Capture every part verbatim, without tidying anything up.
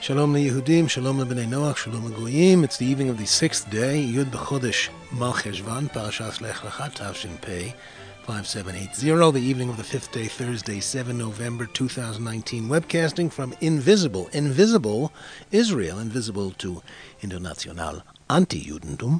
Shalom leYehudim, Shalom leBnei Noach, Shalom leGoyim. It's the evening of the sixth day, Yud b'Chodesh Mal Cheshvan, Parashas Lech Lecha, Tavshin Pei, five seven eight zero. The evening of the fifth day, Thursday, seventh November two thousand nineteen. Webcasting from Invisible, Invisible Israel, invisible to International Anti-Judentum.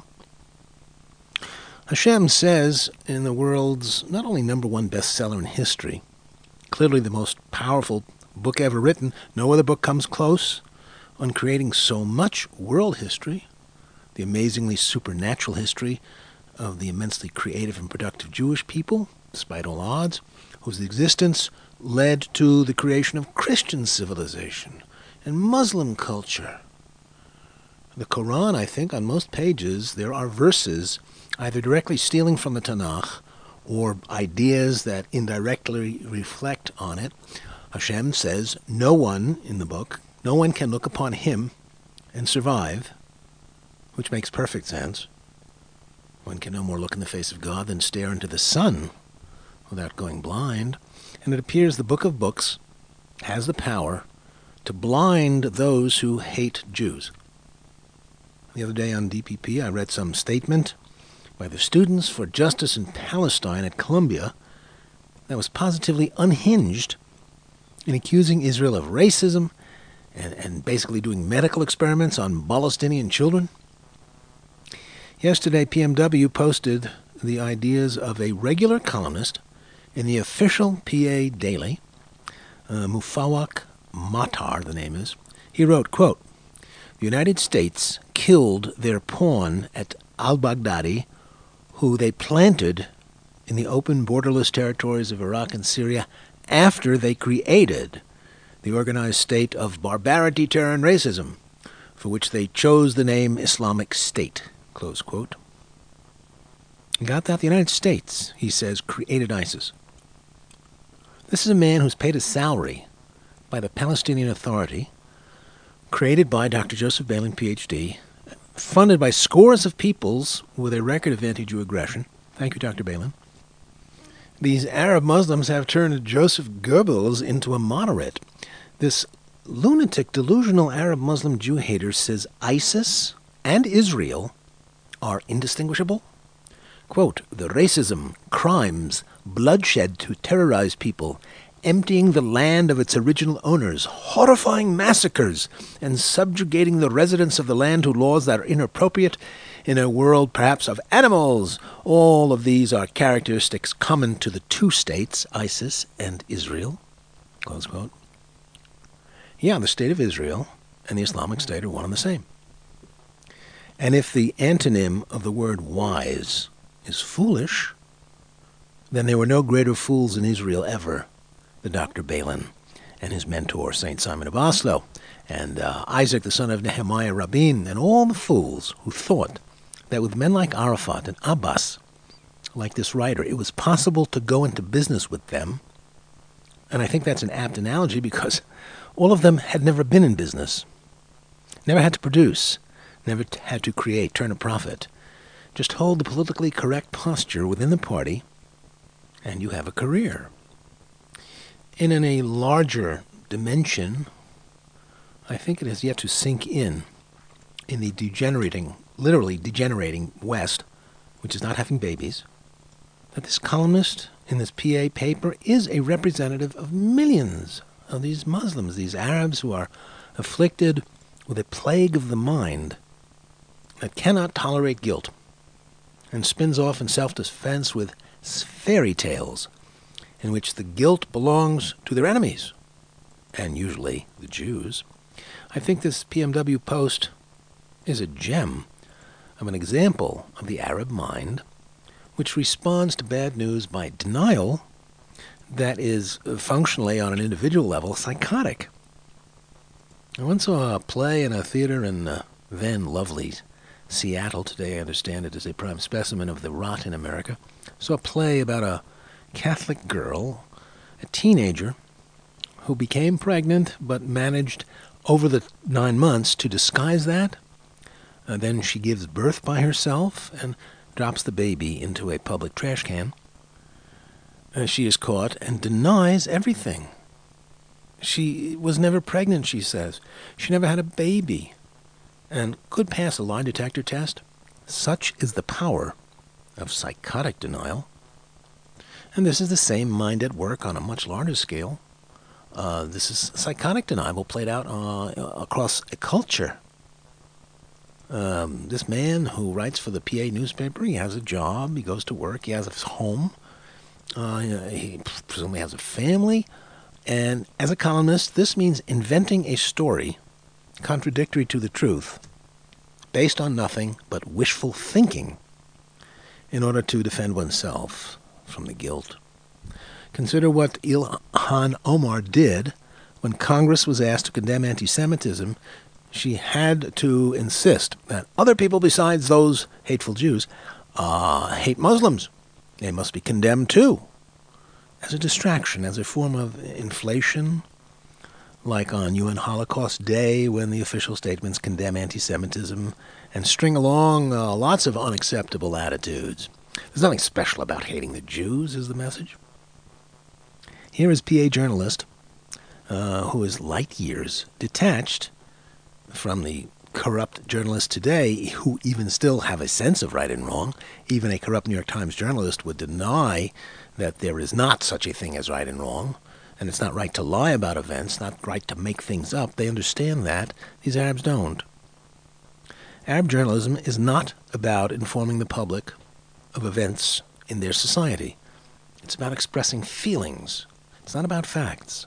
Hashem says in the world's not only number one bestseller in history, clearly the most powerful book ever written, no other book comes close on creating so much world history, the amazingly supernatural history of the immensely creative and productive Jewish people, despite all odds, whose existence led to the creation of Christian civilization and Muslim culture. The Quran, I think, on most pages, there are verses either directly stealing from the Tanakh or ideas that indirectly reflect on it. Hashem says no one in the book, no one can look upon him and survive, which makes perfect sense. One can no more look in the face of God than stare into the sun without going blind. And it appears the Book of Books has the power to blind those who hate Jews. The other day on D P P, I read some statement by the Students for Justice in Palestine at Columbia that was positively unhinged in accusing Israel of racism and, and basically doing medical experiments on Palestinian children. Yesterday, P M W posted the ideas of a regular columnist in the official P A Daily, uh, Mufawak Matar, the name is. He wrote, quote, "The United States killed their pawn at al-Baghdadi, who they planted in the open borderless territories of Iraq and Syria after they created the organized state of barbarity, terror, and racism, for which they chose the name Islamic State." Close quote. Got that? The United States, he says, created ISIS. This is a man who's paid a salary by the Palestinian Authority, created by Doctor Joseph Balin, P H D, funded by scores of peoples with a record of anti-Jew aggression. Thank you, Doctor Balin. These Arab Muslims have turned Joseph Goebbels into a moderate. This lunatic, delusional Arab Muslim Jew hater says ISIS and Israel are indistinguishable. Quote, "The racism, crimes, bloodshed to terrorize people, emptying the land of its original owners, horrifying massacres, and subjugating the residents of the land to laws that are inappropriate in a world perhaps of animals. All of these are characteristics common to the two states, ISIS and Israel." Close quote. Yeah, the state of Israel and the Islamic State are one and the same. And if the antonym of the word wise is foolish, then there were no greater fools in Israel ever than Doctor Balin and his mentor, Saint Simon of Oslo, and uh, Isaac, the son of Nehemiah Rabin, and all the fools who thought that with men like Arafat and Abbas, like this writer, it was possible to go into business with them. And I think that's an apt analogy because all of them had never been in business, never had to produce, never had to create, turn a profit. Just hold the politically correct posture within the party, and you have a career. And in a larger dimension, I think it has yet to sink in, in the degenerating, literally degenerating West, which is not having babies, that this columnist in this P A paper is a representative of millions of these Muslims, these Arabs who are afflicted with a plague of the mind that cannot tolerate guilt and spins off in self-defense with fairy tales in which the guilt belongs to their enemies, and usually the Jews. I think this P M W post is a gem of an example of the Arab mind, which responds to bad news by denial that is functionally, on an individual level, psychotic. I once saw a play in a theater in uh, then lovely Seattle. Today, I understand it is a prime specimen of the rot in America. Saw a play about a Catholic girl, a teenager, who became pregnant but managed over the nine months to disguise that. Uh, then she gives birth by herself and drops the baby into a public trash can. Uh, she is caught and denies everything. She was never pregnant, she says. She never had a baby and could pass a lie detector test. Such is the power of psychotic denial. And this is the same mind at work on a much larger scale. Uh, this is psychotic denial played out uh, across a culture. Um, this man who writes for the P A newspaper, he has a job, he goes to work, he has a home, uh, he presumably has a family, and as a columnist, this means inventing a story contradictory to the truth, based on nothing but wishful thinking, in order to defend oneself from the guilt. Consider what Ilhan Omar did when Congress was asked to condemn anti-Semitism. She had to insist that other people besides those hateful Jews uh, hate Muslims. They must be condemned too, as a distraction, as a form of inflation, like on U N Holocaust Day when the official statements condemn anti-Semitism and string along uh, lots of unacceptable attitudes. There's nothing special about hating the Jews, is the message. Here is P A journalist uh, who is light years detached from the corrupt journalists today who even still have a sense of right and wrong. Even a corrupt New York Times journalist would deny that there is not such a thing as right and wrong, and it's not right to lie about events, not right to make things up. They understand that. These Arabs don't. Arab journalism is not about informing the public of events in their society. It's about expressing feelings. It's not about facts.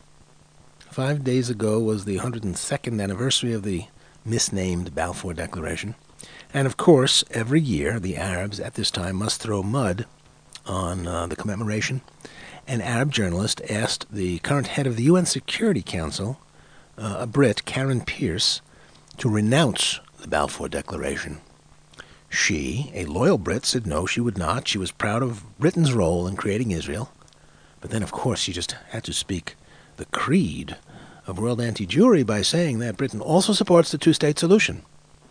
Five days ago was the one hundred second anniversary of the misnamed Balfour Declaration. And of course, every year, the Arabs at this time must throw mud on uh, the commemoration. An Arab journalist asked the current head of the U N Security Council, uh, a Brit, Karen Pierce, to renounce the Balfour Declaration. She, a loyal Brit, said no, she would not. She was proud of Britain's role in creating Israel. But then, of course, she just had to speak the creed of world anti-Jewry by saying that Britain also supports the two-state solution.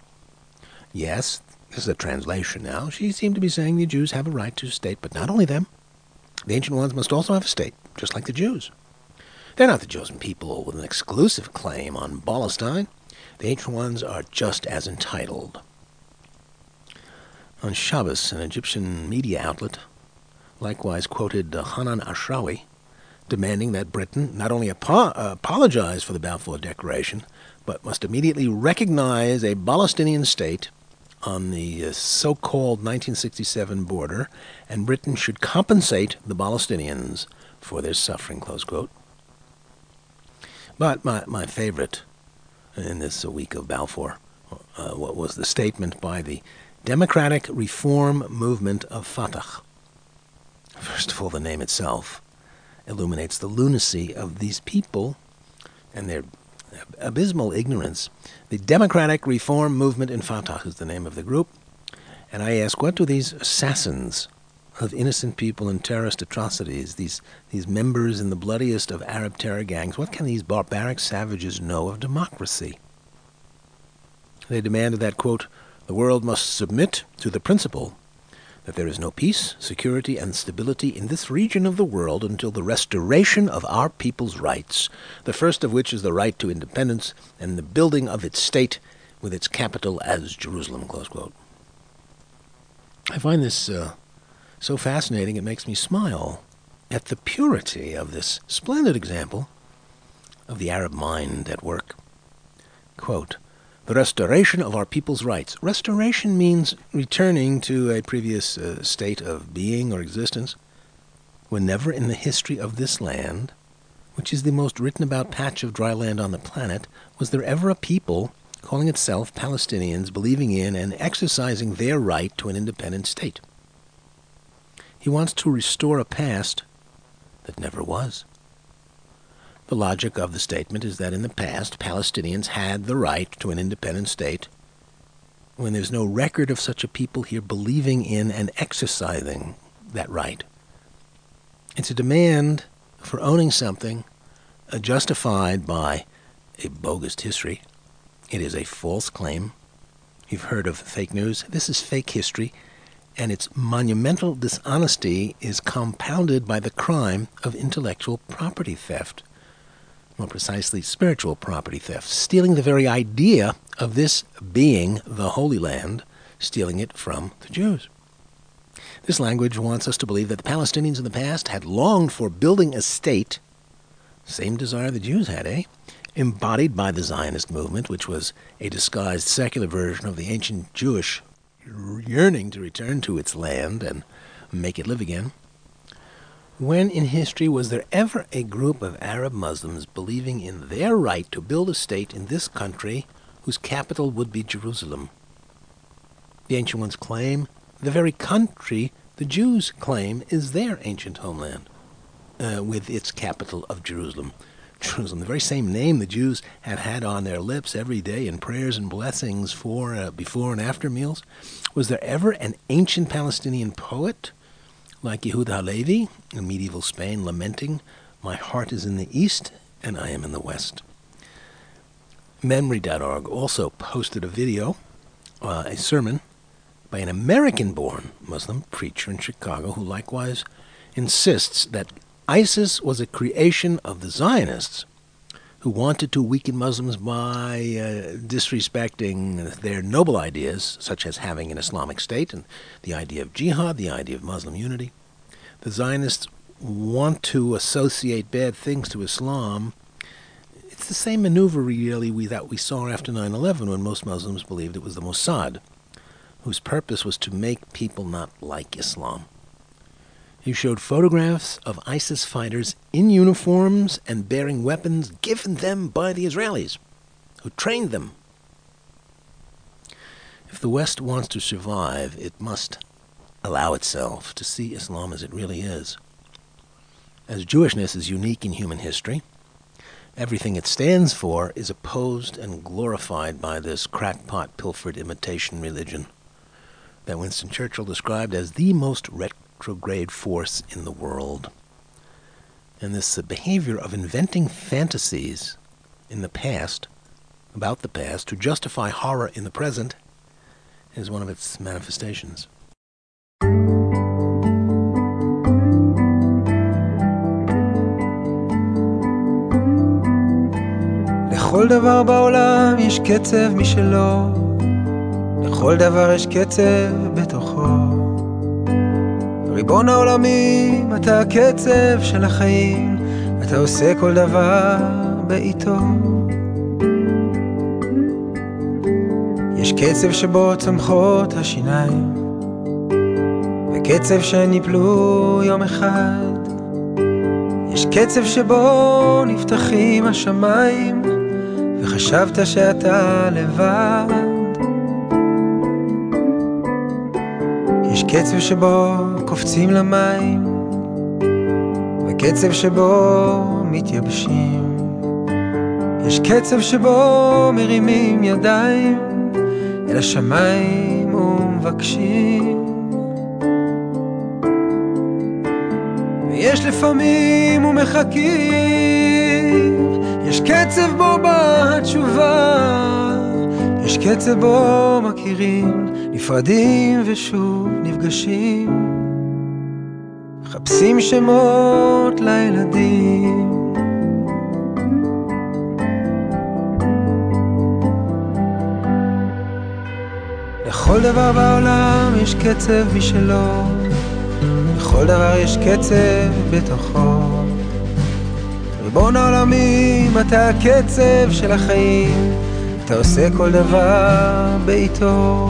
Yes, this is a translation now. She seemed to be saying the Jews have a right to a state, but not only them. The ancient ones must also have a state, just like the Jews. They're not the chosen people with an exclusive claim on Palestine. The ancient ones are just as entitled. On Shabbos, an Egyptian media outlet likewise quoted uh, Hanan Ashrawi, demanding that Britain not only apo- uh, apologize for the Balfour Declaration, but must immediately recognize a Palestinian state on the uh, so-called nineteen sixty-seven border, and Britain should compensate the Palestinians for their suffering, close quote. But my, my favorite in this uh, week of Balfour uh, what was the statement by the Democratic Reform Movement of Fatah. First of all, the name itself illuminates the lunacy of these people and their abysmal ignorance. The Democratic Reform Movement in Fatah is the name of the group. And I ask, what do these assassins of innocent people in terrorist atrocities, these, these members in the bloodiest of Arab terror gangs, what can these barbaric savages know of democracy? They demanded that, quote, the world must submit to the principle that there is no peace, security, and stability in this region of the world until the restoration of our people's rights, the first of which is the right to independence and the building of its state with its capital as Jerusalem, close quote. I find this uh, so fascinating it makes me smile at the purity of this splendid example of the Arab mind at work. Quote, the restoration of our people's rights. Restoration means returning to a previous uh, state of being or existence. When never in the history of this land, which is the most written about patch of dry land on the planet, was there ever a people calling itself Palestinians, believing in and exercising their right to an independent state. He wants to restore a past that never was. The logic of the statement is that in the past, Palestinians had the right to an independent state, when there's no record of such a people here believing in and exercising that right. It's a demand for owning something uh, justified by a bogus history. It is a false claim. You've heard of fake news. This is fake history, and its monumental dishonesty is compounded by the crime of intellectual property theft. more precisely spiritual property theft, stealing the very idea of this being the Holy Land, stealing it from the Jews. This language wants us to believe that the Palestinians in the past had longed for building a state, same desire the Jews had, eh? Embodied by the Zionist movement, which was a disguised secular version of the ancient Jewish yearning to return to its land and make it live again. When in history was there ever a group of Arab Muslims believing in their right to build a state in this country whose capital would be Jerusalem? The ancient ones claim the very country the Jews claim is their ancient homeland, uh, with its capital of Jerusalem. Jerusalem, the very same name the Jews had had on their lips every day in prayers and blessings for uh, before and after meals. Was there ever an ancient Palestinian poet like Yehuda Halevi in medieval Spain lamenting, "My heart is in the east and I am in the west"? Memory dot org also posted a video, uh, a sermon by an American-born Muslim preacher in Chicago who likewise insists that ISIS was a creation of the Zionists who wanted to weaken Muslims by uh, disrespecting their noble ideas, such as having an Islamic state and the idea of jihad, the idea of Muslim unity. The Zionists want to associate bad things to Islam. It's the same maneuver, really, we, that we saw after nine eleven when most Muslims believed it was the Mossad, whose purpose was to make people not like Islam. He showed photographs of ISIS fighters in uniforms and bearing weapons given them by the Israelis, who trained them. If the West wants to survive, it must allow itself to see Islam as it really is. As Jewishness is unique in human history, everything it stands for is opposed and glorified by this crackpot, pilfered imitation religion that Winston Churchill described as the most retrograde force in the world. And this uh, behavior of inventing fantasies in the past, about the past, to justify horror in the present, is one of its manifestations. לכל דבר בעולם יש קצב משלו, לכל דבר יש קצב בתוכו. ריבון העולמים, אתה הקצב של החיים, אתה עושה כל דבר בעיתו. יש קצב שבו צומחות השיניים, וקצב שניפלו יום אחד. יש קצב שבו נפתחים השמיים, וחשבת שאתה לבד. יש קצב שבו קופצים למים, וקצב שבו מתייבשים. יש קצב שבו מרימים ידיים אל השמיים ומבקשים. ויש לפעמים ומחכים, יש קצב בו באה התשובה, יש קצב בו מכירים, נפרדים ושוב נפגשים, מחפשים שמות לילדים. לכל דבר בעולם יש קצב משלו, לכל דבר יש קצב בתוכו. ריבון העולמים, אתה הקצב של החיים, אתה עושה כל דבר בעיתו.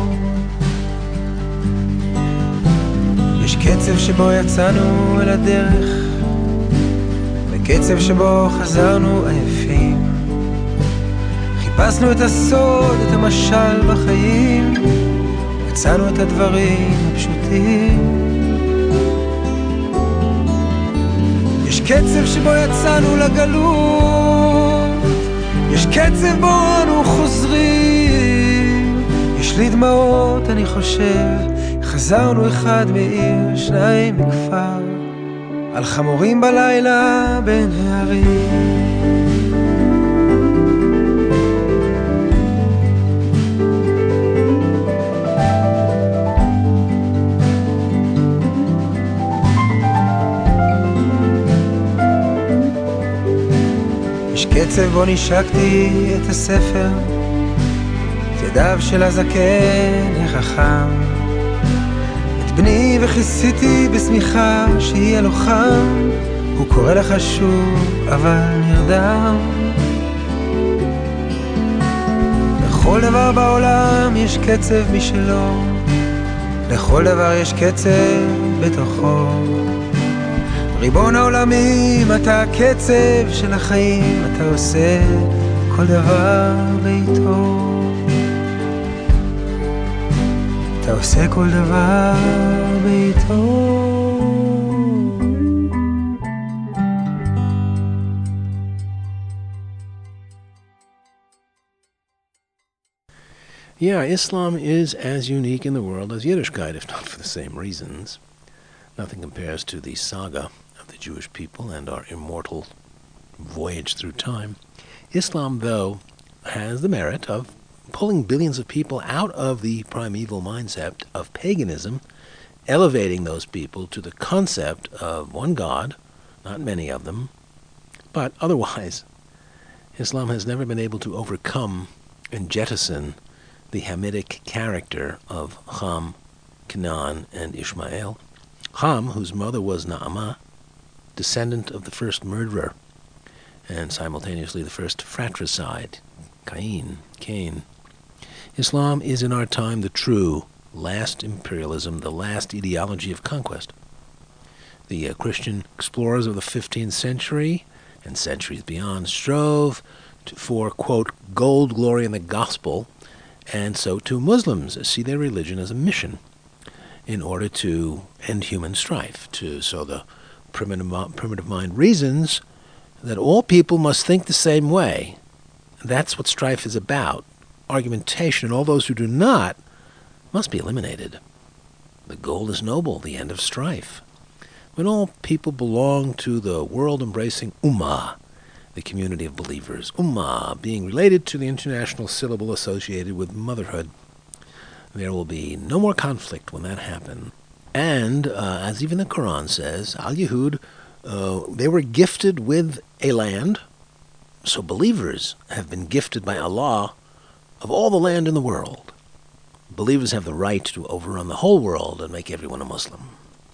יש קצב שבו יצאנו אל הדרך, וקצב שבו חזרנו עייפים. חיפשנו את הסוד, את המשל בחיים, יצאנו את הדברים הפשוטים. יש קצב שבו יצאנו לגלות, יש קצב בו אנו חוזרים. יש לי דמעות, אני חושב, חזרנו אחד מעיר, שניים מכפר, על חמורים בלילה בין הערים. בקצב בו נשקתי את הספר, את ידיו של הזקן החכם, את בני וכיסיתי בשמיכה שיהיה לו חם, הוא קורא לך שוב אבל נרדם. לכל דבר בעולם יש קצב משלו, לכל דבר יש קצב בתוכו. ריבון העולמים, אתה הקצב של החיים, אתה עושה כל דבר בעיתו, אתה עושה כל דבר בעיתו. Yeah, Islam is as unique in the world as Yiddishkeit, if not for the same reasons. Nothing compares to the saga of the Jewish people and our immortal voyage through time. Islam, though, has the merit of pulling billions of people out of the primeval mindset of paganism, elevating those people to the concept of one God, not many of them, but otherwise, Islam has never been able to overcome and jettison the Hamitic character of Ham, Canaan, and Ishmael. Ham, whose mother was Naamah, descendant of the first murderer, and simultaneously the first fratricide, Cain, Cain. Islam is in our time the true last imperialism, the last ideology of conquest. The uh, Christian explorers of the fifteenth century and centuries beyond strove to, for, quote, gold, glory, and the gospel, and so too Muslims see their religion as a mission in order to end human strife. To, so the primitive, primitive mind reasons that all people must think the same way. That's what strife is about. Argumentation, and all those who do not must be eliminated. The goal is noble, the end of strife. When all people belong to the world-embracing Ummah, the community of believers, Ummah being related to the international syllable associated with motherhood, there will be no more conflict when that happens. And, uh, as even the Quran says, Al-Yahud, uh, they were gifted with a land, so believers have been gifted by Allah of all the land in the world. Believers have the right to overrun the whole world and make everyone a Muslim.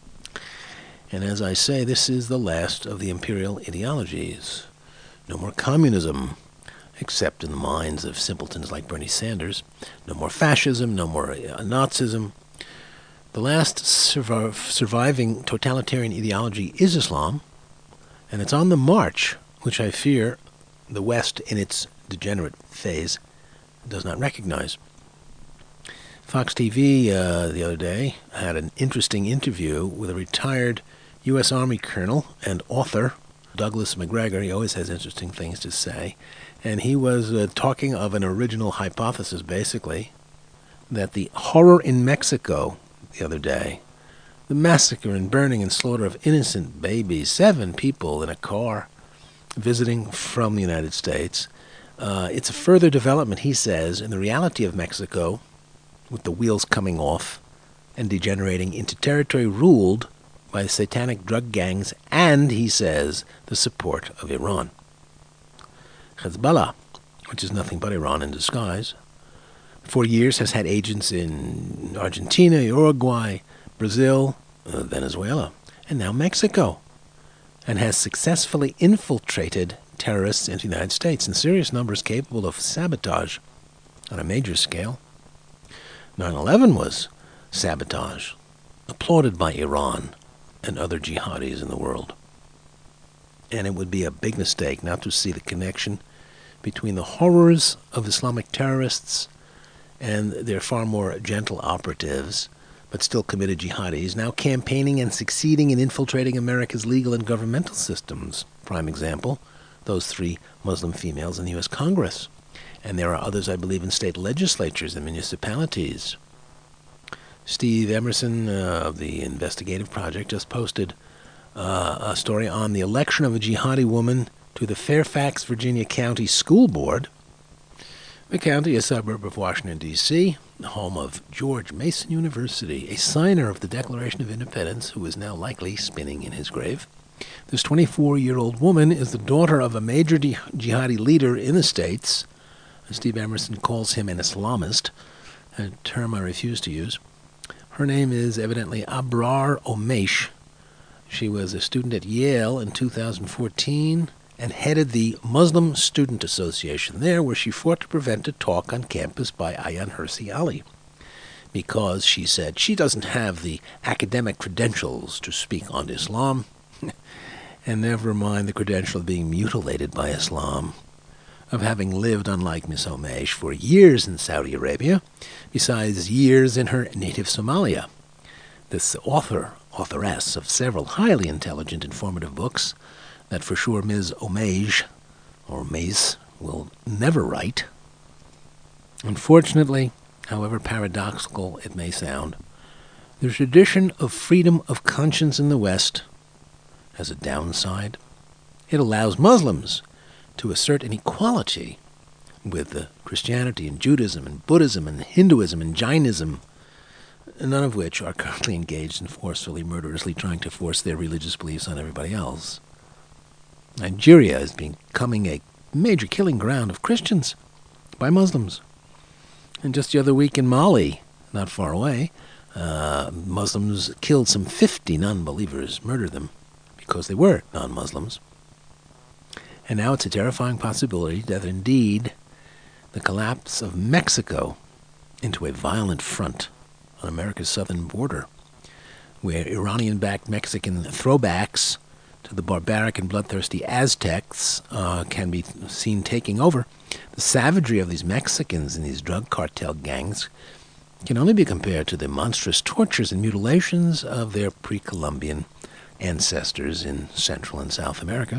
And as I say, this is the last of the imperial ideologies. No more communism, except in the minds of simpletons like Bernie Sanders. No more fascism, no more uh, Nazism. The last surviv- surviving totalitarian ideology is Islam, and it's on the march, which I fear the West, in its degenerate phase, does not recognize. Fox T V uh, the other day had an interesting interview with a retired U S Army colonel and author, Douglas McGregor. He always has interesting things to say. And he was uh, talking of an original hypothesis, basically, that the horror in Mexico the other day, the massacre and burning and slaughter of innocent babies, seven people in a car visiting from the United States, uh, it's a further development, he says, in the reality of Mexico, with the wheels coming off and degenerating into territory ruled by satanic drug gangs and, he says, the support of Iran. Hezbollah, which is nothing but Iran in disguise, for years has had agents in Argentina, Uruguay, Brazil, uh, Venezuela, and now Mexico, and has successfully infiltrated terrorists into the United States in serious numbers capable of sabotage on a major scale. nine eleven was sabotage, applauded by Iran and other jihadis in the world. And it would be a big mistake not to see the connection between the horrors of Islamic terrorists and their far more gentle operatives, but still committed jihadis, now campaigning and succeeding in infiltrating America's legal and governmental systems. Prime example, those three Muslim females in the U S Congress. And there are others, I believe, in state legislatures and municipalities. Steve Emerson uh, of the Investigative Project just posted uh, a story on the election of a jihadi woman to the Fairfax, Virginia County School Board. The county, a suburb of Washington, D C, the home of George Mason University, a signer of the Declaration of Independence, who is now likely spinning in his grave. This twenty-four-year-old woman is the daughter of a major jihadi leader in the States. Steve Emerson calls him an Islamist, a term I refuse to use. Her name is evidently Abrar Omeish. She was a student at Yale in two thousand fourteen and headed the Muslim Student Association there, where she fought to prevent a talk on campus by Ayaan Hirsi Ali, because she said she doesn't have the academic credentials to speak on Islam, and never mind the credential of being mutilated by Islam, of having lived, unlike Miss Omeish, for years in Saudi Arabia, besides years in her native Somalia. This author, authoress of several highly intelligent, informative books that for sure Miz Omeish, or Mace, will never write. Unfortunately, however paradoxical it may sound, the tradition of freedom of conscience in the West has a downside. It allows Muslims to assert an equality with the Christianity and Judaism and Buddhism and Hinduism and Jainism, none of which are currently engaged in forcefully, murderously trying to force their religious beliefs on everybody else. Nigeria is becoming a major killing ground of Christians by Muslims. And just the other week in Mali, not far away, uh, Muslims killed some fifty non-believers, murdered them because they were non-Muslims. And now it's a terrifying possibility that indeed the collapse of Mexico into a violent front on America's southern border, where Iranian-backed Mexican throwbacks to the barbaric and bloodthirsty Aztecs uh, can be seen taking over. The savagery of these Mexicans and these drug cartel gangs can only be compared to the monstrous tortures and mutilations of their pre-Columbian ancestors in Central and South America.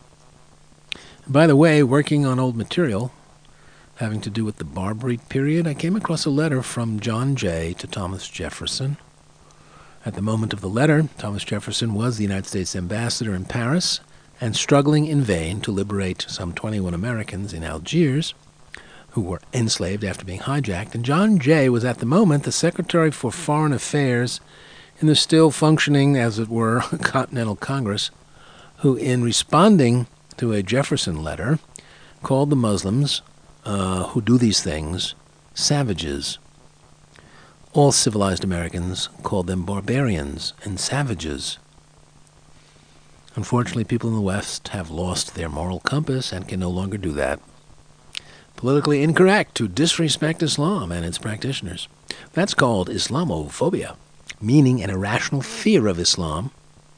By the way, working on old material having to do with the Barbary period, I came across a letter from John Jay to Thomas Jefferson. At the moment of the letter, Thomas Jefferson was the United States ambassador in Paris and struggling in vain to liberate some twenty-one Americans in Algiers who were enslaved after being hijacked. And John Jay was at the moment the Secretary for Foreign Affairs in the still functioning, as it were, Continental Congress, who, in responding to a Jefferson letter, called the Muslims uh, who do these things savages. All civilized Americans called them barbarians and savages. Unfortunately, people in the West have lost their moral compass and can no longer do that. Politically incorrect to disrespect Islam and its practitioners. That's called Islamophobia, meaning an irrational fear of Islam.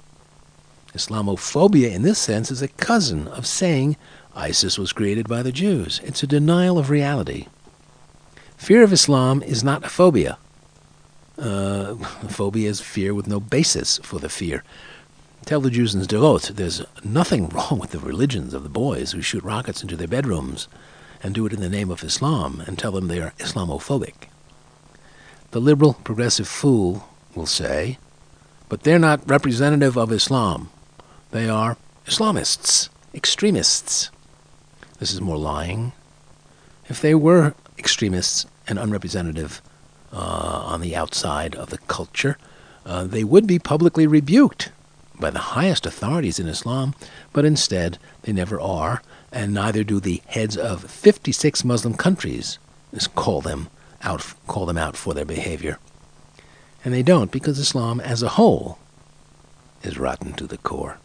Islamophobia, in this sense, is a cousin of saying ISIS was created by the Jews. It's a denial of reality. Fear of Islam is not a phobia. Uh, phobia is fear with no basis for the fear. Tell the Jews in Sderot there's nothing wrong with the religions of the boys who shoot rockets into their bedrooms and do it in the name of Islam, and tell them they are Islamophobic. The liberal progressive fool will say, but they're not representative of Islam. They are Islamists, extremists. This is more lying. If they were extremists and unrepresentative uh, on the outside of the culture, uh, they would be publicly rebuked by the highest authorities in Islam, but instead they never are, and neither do the heads of fifty-six Muslim countries call them out, call them out for their behavior. And they don't, because Islam as a whole is rotten to the core.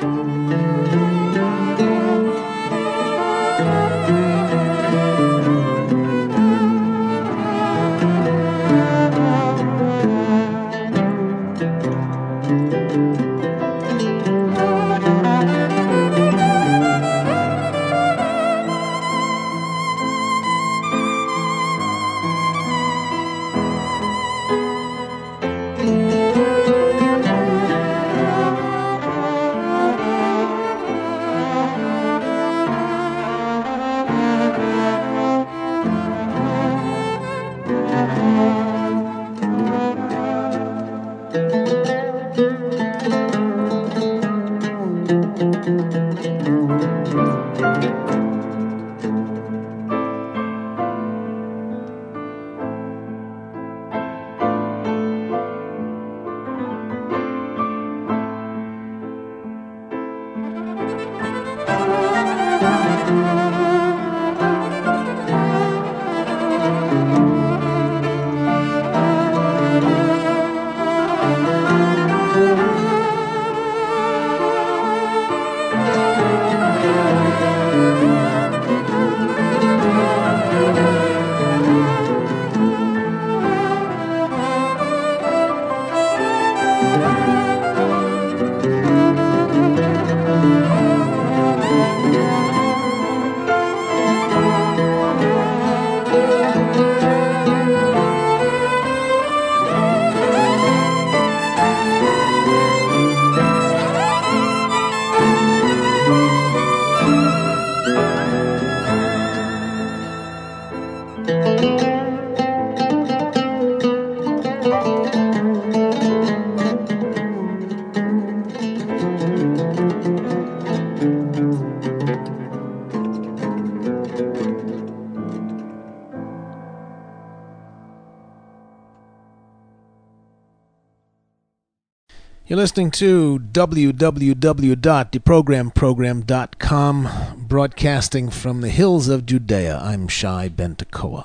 You're listening to w w w dot deprogram program dot com, broadcasting from the hills of Judea. I'm Shai Ben Tekoa.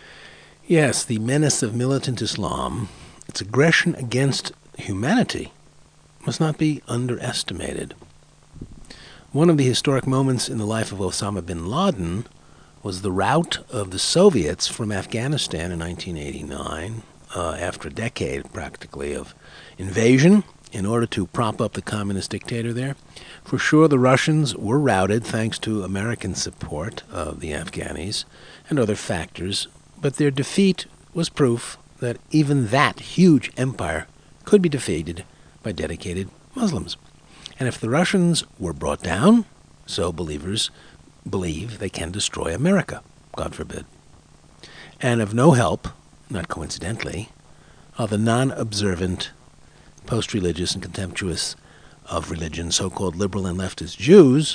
Yes, the menace of militant Islam, its aggression against humanity, must not be underestimated. One of the historic moments in the life of Osama bin Laden was the rout of the Soviets from Afghanistan in nineteen eighty-nine, uh, after a decade practically of invasion, in order to prop up the communist dictator there. For sure, the Russians were routed thanks to American support of the Afghanis and other factors, but their defeat was proof that even that huge empire could be defeated by dedicated Muslims. And if the Russians were brought down, so believers believe they can destroy America, God forbid. And of no help, not coincidentally, are the non-observant, post-religious and contemptuous of religion, so-called liberal and leftist Jews,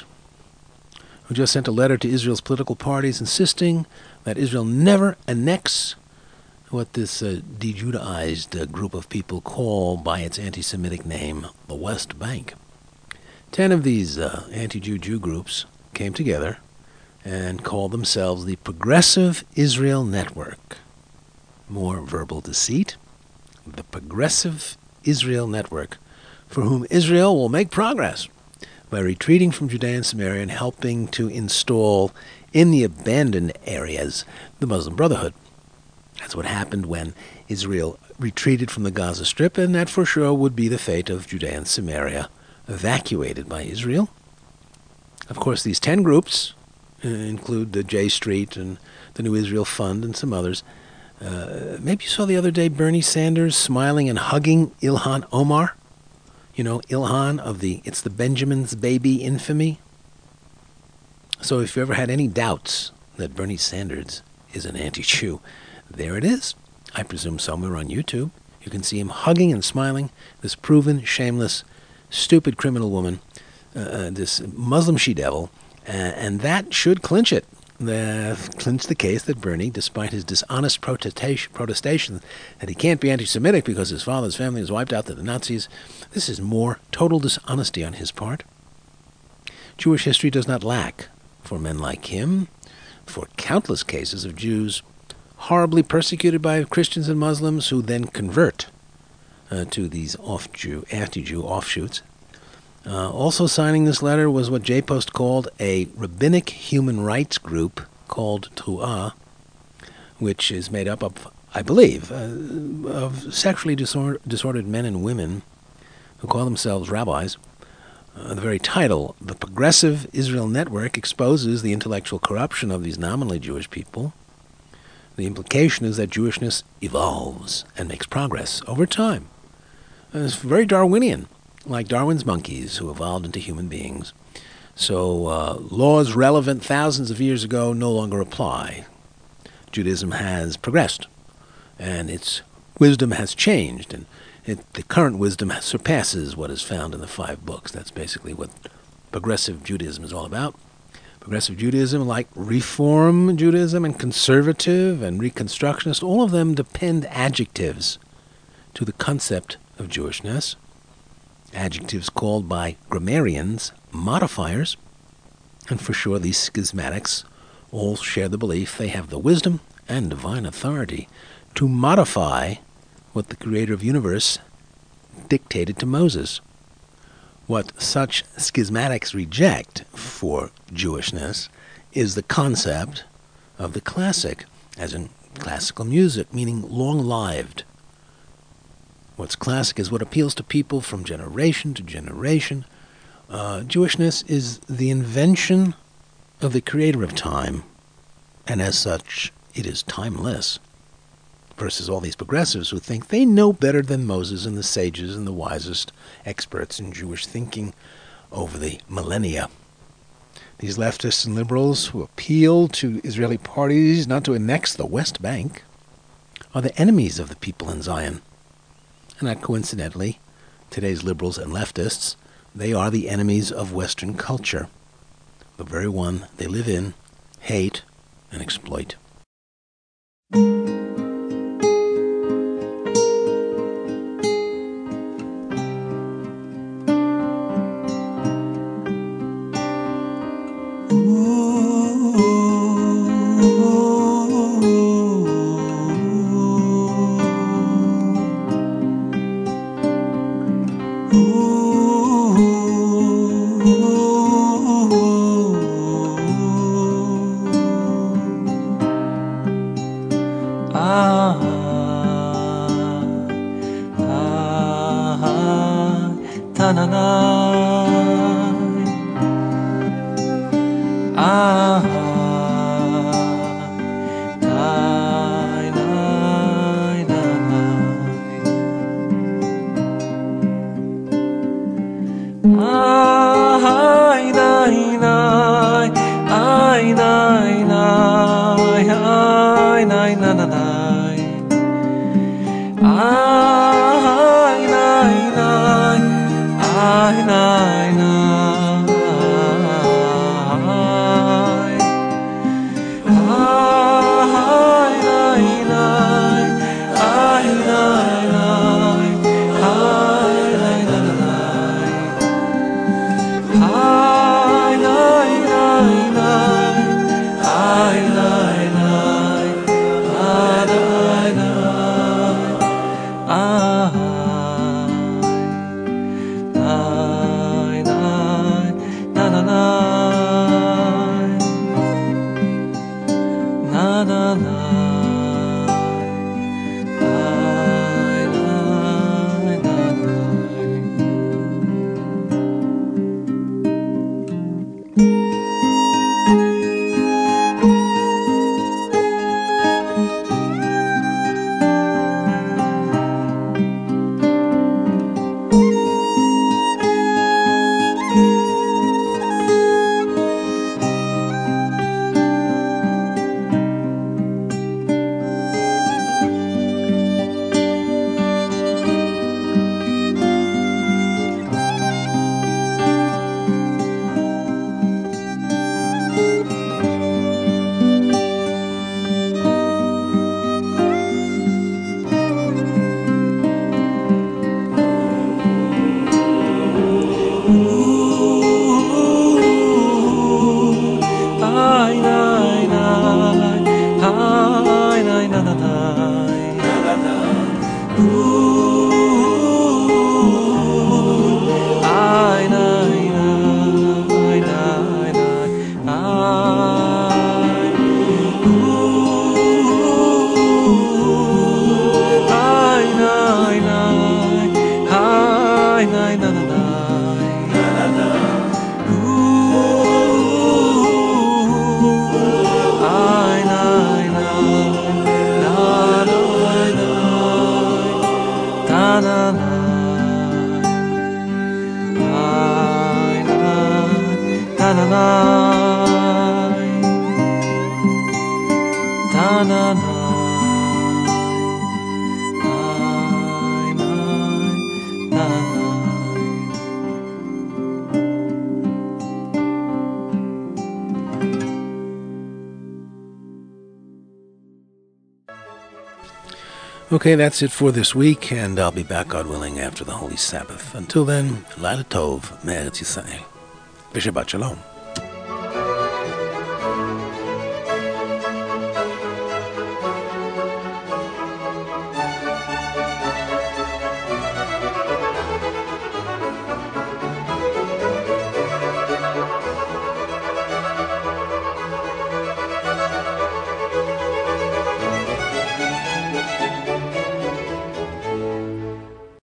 who just sent a letter to Israel's political parties insisting that Israel never annex what this uh, de-Judaized uh, group of people call by its anti-Semitic name, the West Bank. Ten of these uh, anti-Jew Jew groups came together and called themselves the Progressive Israel Network. More verbal deceit. The Progressive Israel Network, for whom Israel will make progress by retreating from Judea and Samaria and helping to install in the abandoned areas the Muslim Brotherhood. That's what happened when Israel retreated from the Gaza Strip, and that for sure would be the fate of Judea and Samaria, evacuated by Israel. Of course, these ten groups uh, include the J Street and the New Israel Fund and some others. Uh, maybe you saw the other day Bernie Sanders smiling and hugging Ilhan Omar. You know, Ilhan of the It's the Benjamin's Baby infamy. So if you ever had any doubts that Bernie Sanders is an anti-Jew, there it is. I presume somewhere on YouTube. You can see him hugging and smiling this proven, shameless, stupid criminal woman, uh, this Muslim she-devil, uh, and that should clinch it. Uh, clinch the case that Bernie, despite his dishonest protestation, protestation that he can't be anti-Semitic because his father's family was wiped out to the Nazis, this is more total dishonesty on his part. Jewish history does not lack for men like him, for countless cases of Jews horribly persecuted by Christians and Muslims who then convert uh, to these off-Jew, anti-Jew offshoots. Uh, also signing this letter was what J Post called a rabbinic human rights group called T'ruah, which is made up of, I believe, uh, of sexually disor- disordered men and women who call themselves rabbis. Uh, the very title, the Progressive Israel Network, exposes the intellectual corruption of these nominally Jewish people. The implication is that Jewishness evolves and makes progress over time. And it's very Darwinian, like Darwin's monkeys who evolved into human beings. So uh, laws relevant thousands of years ago no longer apply. Judaism has progressed, and its wisdom has changed, and it, the current wisdom surpasses what is found in the five books. That's basically what progressive Judaism is all about. Progressive Judaism, like Reform Judaism and Conservative and Reconstructionist, all of them depend adjectives to the concept of Jewishness. Adjectives called by grammarians modifiers, and for sure these schismatics all share the belief they have the wisdom and divine authority to modify what the creator of the universe dictated to Moses. What such schismatics reject for Jewishness is the concept of the classic, as in classical music, meaning long-lived. What's classic is what appeals to people from generation to generation. Uh, Jewishness is the invention of the creator of time, and as such, it is timeless. Versus all these progressives who think they know better than Moses and the sages and the wisest experts in Jewish thinking over the millennia. These leftists and liberals who appeal to Israeli parties not to annex the West Bank are the enemies of the people in Zion. And not coincidentally, today's liberals and leftists, they are the enemies of Western culture, the very one they live in, hate, and exploit. Ta-na-na-i, ta-na-na. Okay, that's it for this week, and I'll be back, God willing, after the Holy Sabbath. Until then, Laila Tov, Me'eretz Yisrael. V'Shabbat Shalom.